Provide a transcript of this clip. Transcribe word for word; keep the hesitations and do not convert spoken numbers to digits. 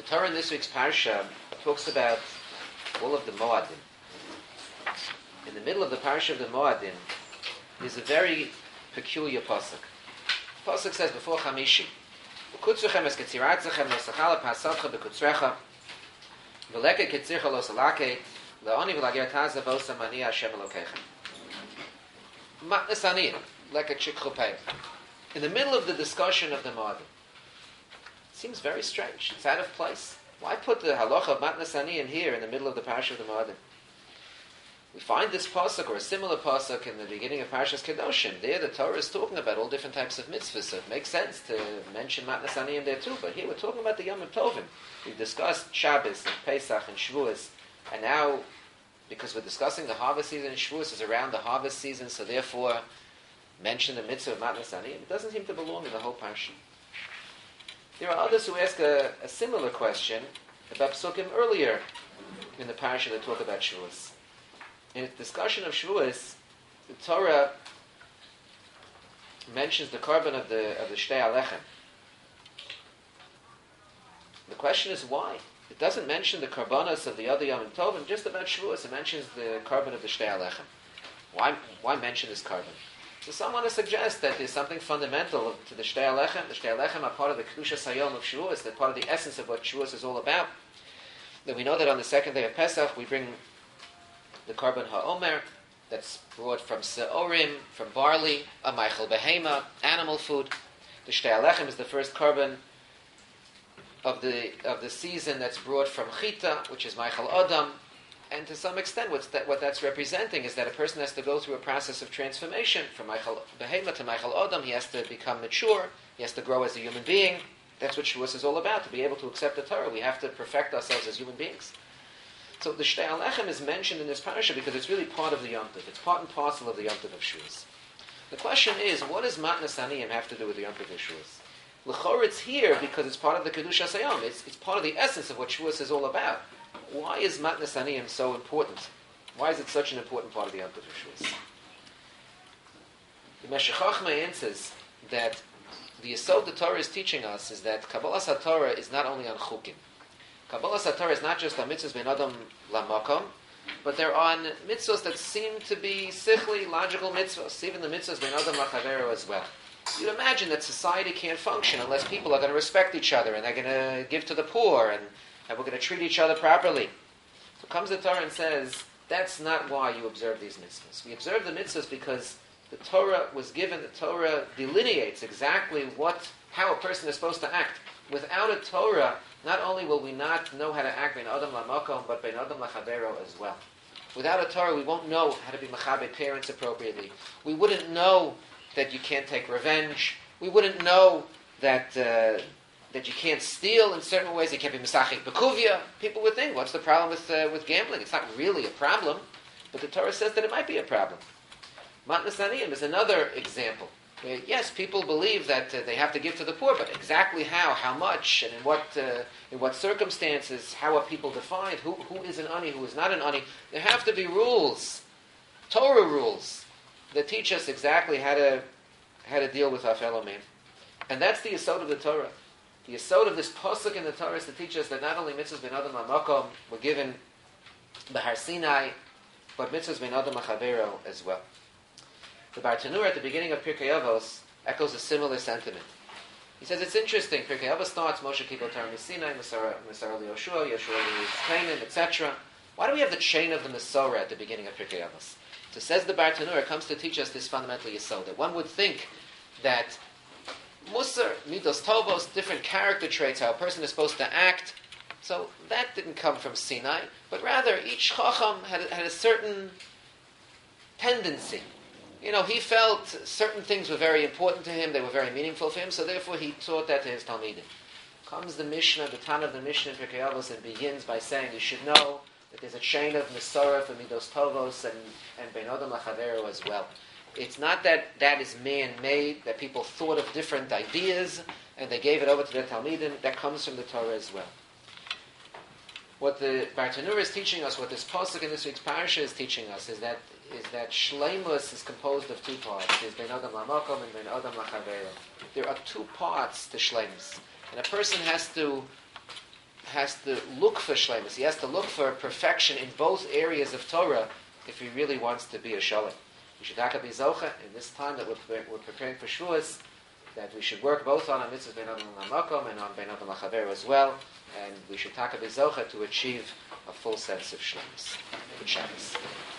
Torah in this week's parsha talks about all of the Moadim. In the middle of the parsha of the Moadim is a very peculiar pasuk. The pasuk says before Chamishi, "V'kutzrechem es ketziratzachem nosachala pasavcha b'kutzrecha, v'leke ketzircha lo salake, le'oni v'lager taza bosa mani Hashem Elokechem." Matnas ani, leke chikchupei. In the middle of the discussion of the Moadim, seems very strange. It's out of place. Why put the halacha of Matnas Ani in here in the middle of the parsha of the Moadim? We find this pasuk or a similar pasuk in the beginning of Parshas Kedoshim. There, the Torah is talking about all different types of mitzvahs, so it makes sense to mention Matnas Ani in there too. But here we're talking about the Yom Tovim. We've discussed Shabbos and Pesach and Shavuos, and now, because we're discussing the harvest season, Shavuos is around the harvest season, so therefore, mention the mitzvah of Matnas Ani. It doesn't seem to belong in the whole parsha. There are others who ask a, a similar question about Psukim earlier in the parasha that talk about Shavuos. In its discussion of Shavuos, the Torah mentions the carbon of the of the Shtei Alechem. The question is why? It doesn't mention the karbanos of the other Yom Tovim, just about Shavuos. It mentions the carbon of the Shtei Alechem. Why why mention this carbon? So some want to suggest that there's something fundamental to the Shtei Alechem. The Shtei Alechem are part of the Kedusha Sayom of Shavuos. They're part of the essence of what Shavuos is all about. Then we know that on the second day of Pesach, we bring the carbon ha'omer, that's brought from se'orim, from barley, a meichel behema, animal food. The Shtei Alechem is the first carbon of the of the season that's brought from chita, which is meichel adam. And to some extent, what's that, what that's representing is that a person has to go through a process of transformation from Michael Behema to Michael Adam. He has to become mature. He has to grow as a human being. That's what Shavuos is all about. To be able to accept the Torah, we have to perfect ourselves as human beings. So the Shtei Alechem is mentioned in this parasha because it's really part of the Yom Tov. It's part and parcel of the Yom Tov of Shavuos. The question is, what does Matnas Aniyim have to do with the Yom Tov of Shavuos? L'chor, it's here because it's part of the Kedusha Sayom. It's, it's part of the essence of what Shavuos is all about. Why is Matnas Aniyim so important? Why is it such an important part of the Yom Tov of Shavuos? The Meshech Chochmah answers that the Yesod the Torah is teaching us is that Kabbalas HaTorah is not only on Chukim. Kabbalas HaTorah is not just on mitzvahs ben Adam lamakom, but they're on mitzvahs that seem to be sichli, logical mitzvahs, even the mitzvahs ben Adam lachavero as well. You'd imagine that society can't function unless people are going to respect each other and they're going to give to the poor and and we're going to treat each other properly. So comes the Torah and says, that's not why you observe these mitzvahs. We observe the mitzvahs because the Torah was given, the Torah delineates exactly what, how a person is supposed to act. Without a Torah, not only will we not know how to act bein Adam lamakom, but bein Adam lachavero as well. Without a Torah, we won't know how to be machabe parents appropriately. We wouldn't know that you can't take revenge. We wouldn't know that... Uh, that you can't steal in certain ways, you can't be misachik bekuvia. People would think, what's the problem with uh, with gambling? It's not really a problem, but the Torah says that it might be a problem. Matnas Aniyim is another example. Where, yes, people believe that uh, they have to give to the poor, but exactly how, how much, and in what uh, in what circumstances, how are people defined? Who who is an ani, who is not an ani? There have to be rules, Torah rules, that teach us exactly how to how to deal with our fellow man, and that's the yesod of the Torah. The yesod of this pasuk in the Torah is to teach us that not only mitzvahs ben Adam lamakom were given b'Har Sinai, but mitzvahs ben Adam lachavero as well. The Bartanur at the beginning of Pirkei Avos echoes a similar sentiment. He says it's interesting. Pirkei Avos starts Moshe Kibel Torah Sinai, Masara Yoshua, Yoshua Canaan, et cetera. Why do we have the chain of the Masorah at the beginning of Pirkei Avos? So says the Bartanur, it comes to teach us this fundamental yesod that one would think that Musar, Midos Tovos, different character traits, how a person is supposed to act. So that didn't come from Sinai, but rather each Chacham had, had a certain tendency. You know, he felt certain things were very important to him, they were very meaningful for him, so therefore he taught that to his Talmidim. Comes the Mishnah, the Tana of the Mishnah in Pirkei Avos, and begins by saying you should know that there's a chain of Masorah for Midos Tovos and, and Bein Adam lachavero as well. It's not that that is man-made, that people thought of different ideas and they gave it over to their Talmidim. That comes from the Torah as well. What the Bartanura is teaching us, what this pasuk in this week's parasha is teaching us, is that is that Shleimus is composed of two parts. There's Bein Adam lamakom and Bein Adam lachavero. There are two parts to Shleimus. And a person has to has to look for shlemus. He has to look for perfection in both areas of Torah if he really wants to be a shalom. We should taka be zocha in this time that we're, we're preparing for Shavuos, that we should work both on a mitzvah ben adam lamakom and on ben adam lachaver as well, and we should taka be zocha to achieve a full sense of shlemus. Good Shabbos.